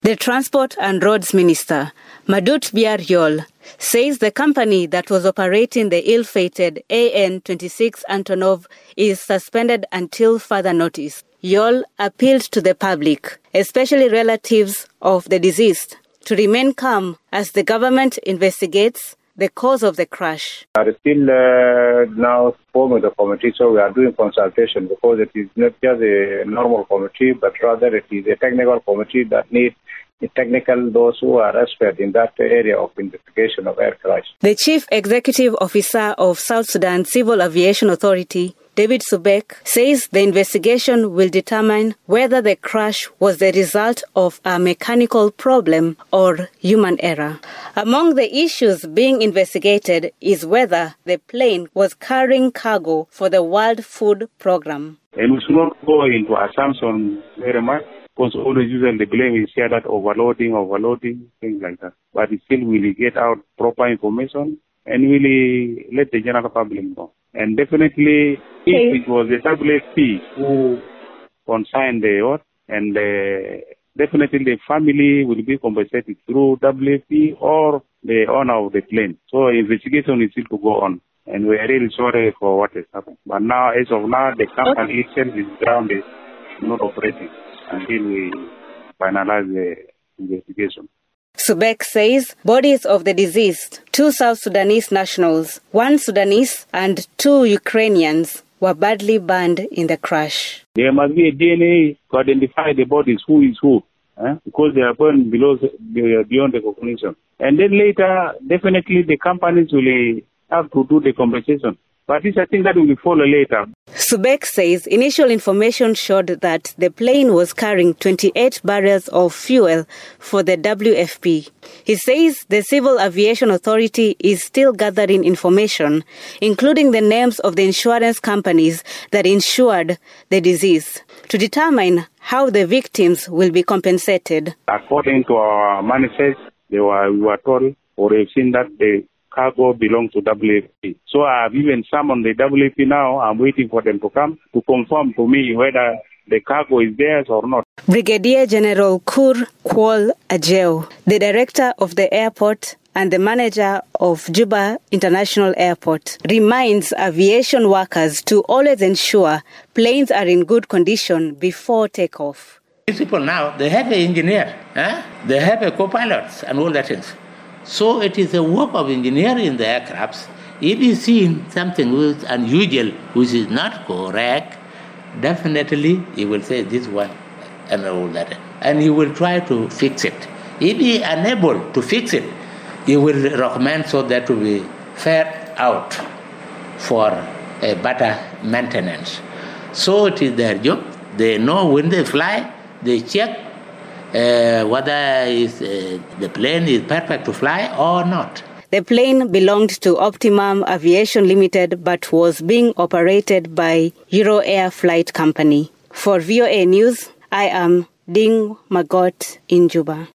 The Transport and Roads Minister, Madut Biar Yol, says the company that was operating the ill-fated AN-26 Antonov is suspended until further notice. Yol appealed to the public, especially relatives of the deceased, to remain calm as the government investigates the cause of the crash. We are still now forming the committee, so we are doing consultation because it is not just a normal committee, but rather it is a technical committee that needs those who are expert in that area of investigation of air crash. The Chief Executive Officer of South Sudan Civil Aviation Authority, David Subek, says the investigation will determine whether the crash was the result of a mechanical problem or human error. Among the issues being investigated is whether the plane was carrying cargo for the World Food Programme. And we should not go into assumption very much, because always usually the blame is shared that overloading, things like that. But still we'll get out proper information and really let the general public know. And definitely, if it was the WFP who consigned the yacht, and definitely the family will be compensated through WFP or the owner of the plane. So investigation is still to go on. And we are really sorry for what has happened. But now, as of now, the company itself is grounded, not operating, until we finalize the investigation. Subek says bodies of the deceased, 2 South Sudanese nationals, 1 Sudanese and 2 Ukrainians, were badly burned in the crash. There must be a DNA to identify the bodies, who is who, because they are burned beyond recognition. And then later, definitely the companies will have to do the compensation. But this, I think, that will follow later. Subek says initial information showed that the plane was carrying 28 barrels of fuel for the WFP. He says the Civil Aviation Authority is still gathering information, including the names of the insurance companies that insured the deceased, to determine how the victims will be compensated. According to our manifest, we were told, or we've seen that the cargo belongs to WFP. So I have even summoned the WFP now. I'm waiting for them to come to confirm to me whether the cargo is theirs or not. Brigadier General Kur Kwol Ajeo, the director of the airport and the manager of Juba International Airport, reminds aviation workers to always ensure planes are in good condition before takeoff. These people now, they have an engineer, they have a co-pilot and all that things. So it is a work of engineering in the aircrafts. If you see something which is unusual, which is not correct, definitely you will say this one and all that. And you will try to fix it. If you are unable to fix it, you will recommend so that will be fair out for a better maintenance. So it is their job. They know when they fly, they check whether the plane is perfect to fly or not. The plane belonged to Optimum Aviation Limited but was being operated by Euro Air Flight Company. For VOA News, I am Ding Magot in Juba.